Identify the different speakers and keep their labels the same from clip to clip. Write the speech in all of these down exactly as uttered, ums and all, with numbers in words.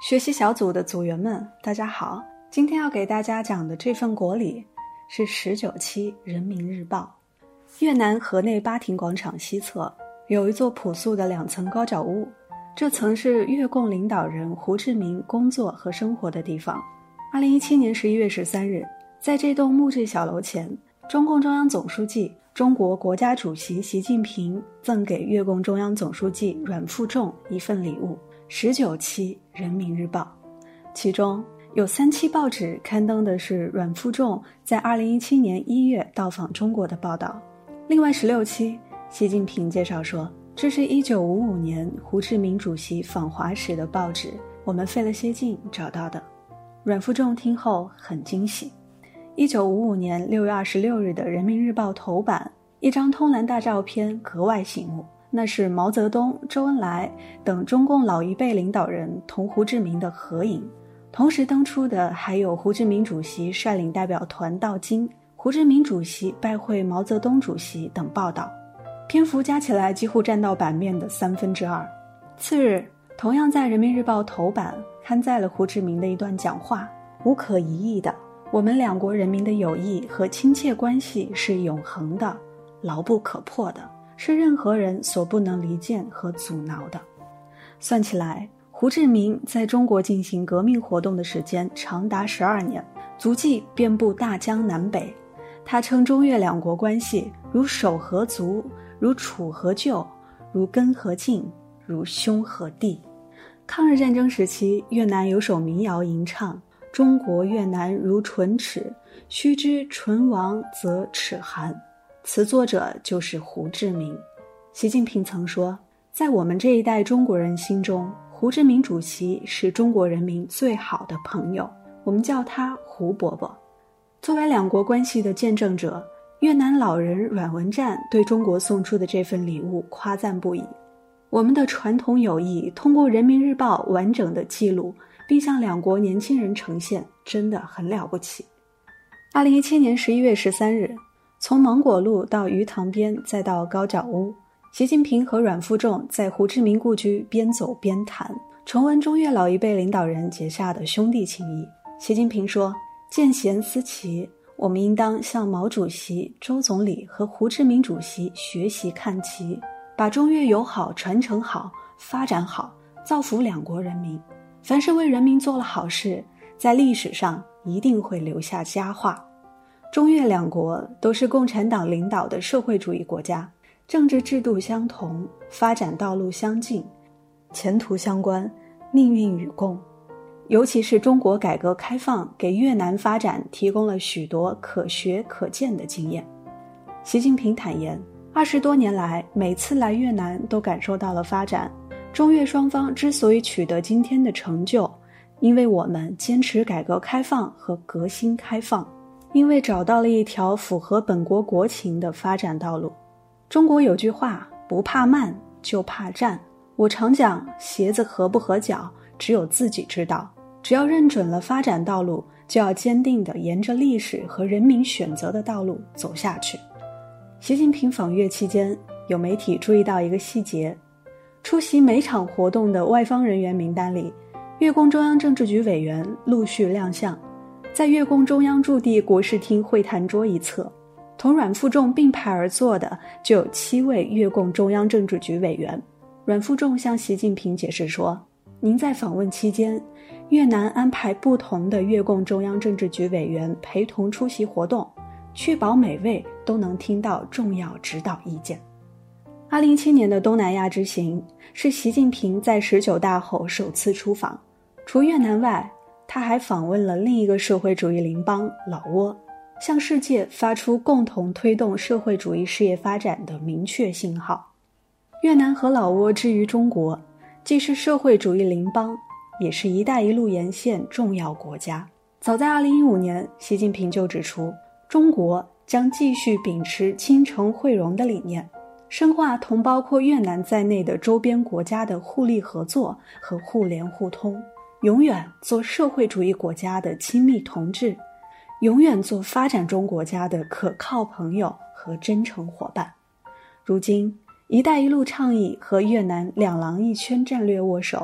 Speaker 1: 学习小组的组员们，大家好。今天要给大家讲的这份国礼是十九期人民日报。越南河内巴亭广场西侧有一座朴素的两层高脚屋，这曾是越共领导人胡志明工作和生活的地方。二零一七年十一月十三日，在这栋木质小楼前，中共中央总书记、中国国家主席习近平赠给越共中央总书记阮富仲一份礼物，十九期人民日报。其中有三期报纸刊登的是阮富仲在二零一七年一月到访中国的报道，另外十六期习近平介绍说，这是一九五五年胡志明主席访华时的报纸，我们费了些劲找到的。阮富仲听后很惊喜。一九五五年六月二十六日的人民日报头版，一张通蓝大照片格外醒目，那是毛泽东、周恩来等中共老一辈领导人同胡志明的合影。同时登出的还有胡志明主席率领代表团到京，胡志明主席拜会毛泽东主席等报道，篇幅加起来几乎占到版面的三分之二。次日，同样在人民日报头版刊载了胡志明的一段讲话，无可疑议的，我们两国人民的友谊和亲切关系是永恒的、牢不可破的，是任何人所不能离间和阻挠的。算起来，胡志明在中国进行革命活动的时间长达十二年，足迹遍布大江南北。他称中越两国关系如守和足，如楚和旧，如根和茎，如兄和弟。抗日战争时期，越南有首民谣吟唱，中国越南如唇齿，须知唇亡则齿寒。词作者就是胡志明。习近平曾说，在我们这一代中国人心中，胡志明主席是中国人民最好的朋友，我们叫他胡伯伯。作为两国关系的见证者，越南老人阮文湛对中国送出的这份礼物夸赞不已。我们的传统友谊通过人民日报完整的记录，并向两国年轻人呈现，真的很了不起。二零一七年十一月十三日，从芒果路到鱼塘边再到高脚屋，习近平和阮富仲在胡志明故居边走边谈，重温中越老一辈领导人结下的兄弟情谊。习近平说，见贤思齐，我们应当向毛主席、周总理和胡志明主席学习看齐，把中越友好传承好、发展好，造福两国人民。凡是为人民做了好事，在历史上一定会留下佳话。中越两国都是共产党领导的社会主义国家，政治制度相同，发展道路相近，前途相关，命运与共。尤其是中国改革开放给越南发展提供了许多可学可鉴的经验。习近平坦言，二十多年来，每次来越南都感受到了发展。中越双方之所以取得今天的成就，因为我们坚持改革开放和革新开放，因为找到了一条符合本国国情的发展道路。中国有句话，不怕慢，就怕站。我常讲，鞋子合不合脚，只有自己知道。只要认准了发展道路，就要坚定地沿着历史和人民选择的道路走下去。习近平访越期间，有媒体注意到一个细节，出席每场活动的外方人员名单里，越共中央政治局委员陆续亮相。在越共中央驻地国事厅会谈桌一侧，同阮富仲并排而坐的就有七位越共中央政治局委员。阮富仲向习近平解释说，您在访问期间，越南安排不同的越共中央政治局委员陪同出席活动，确保每位都能听到重要指导意见。二零一七年的东南亚之行是习近平在十九大后首次出访，除越南外，他还访问了另一个社会主义邻邦老挝，向世界发出共同推动社会主义事业发展的明确信号。越南和老挝至于中国，既是社会主义邻邦，也是一带一路沿线重要国家。早在二零一五年，习近平就指出，中国将继续秉持亲诚惠容的理念，深化同包括越南在内的周边国家的互利合作和互联互通，永远做社会主义国家的亲密同志，永远做发展中国家的可靠朋友和真诚伙伴。如今，一带一路倡议和越南两廊一圈战略握手，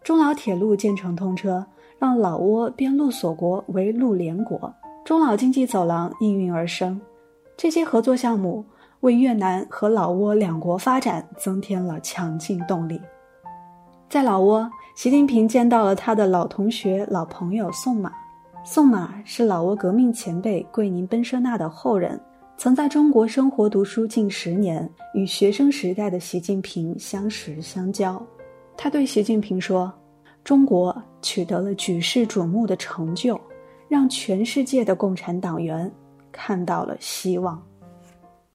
Speaker 1: 中老铁路建成通车，让老挝边路锁国为陆联国，中老经济走廊应运而生。这些合作项目为越南和老挝两国发展增添了强劲动力。在老挝，习近平见到了他的老同学、老朋友宋马。宋马是老挝革命前辈桂宁奔舍那的后人，曾在中国生活读书近十年，与学生时代的习近平相识相交。他对习近平说，中国取得了举世瞩目的成就，让全世界的共产党员看到了希望。